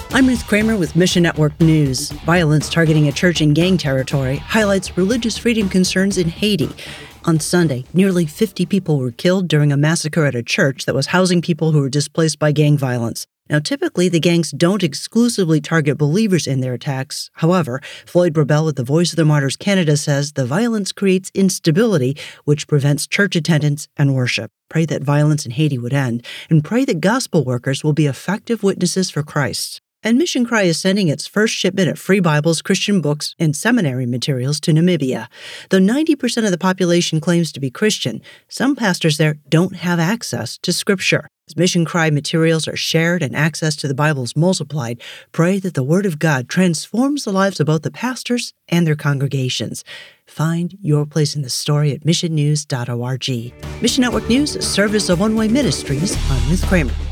I'm Ruth Kramer with Mission Network News. Violence targeting a church in gang territory highlights religious freedom concerns in Haiti. On Sunday, nearly 50 people were killed during a massacre at a church that was housing people who were displaced by gang violence. Now, typically, the gangs don't exclusively target believers in their attacks. However, Floyd Brabell with the Voice of the Martyrs Canada says the violence creates instability, which prevents church attendance and worship. Pray that violence in Haiti would end, and pray that gospel workers will be effective witnesses for Christ. And Mission Cry is sending its first shipment of free Bibles, Christian books, and seminary materials to Namibia. Though 90% of the population claims to be Christian, some pastors there don't have access to Scripture. As Mission Cry materials are shared and access to the Bible is multiplied, pray that the Word of God transforms the lives of both the pastors and their congregations. Find your place in the story at missionnews.org. Mission Network News, a service of One Way Ministries. I'm Ruth Kramer.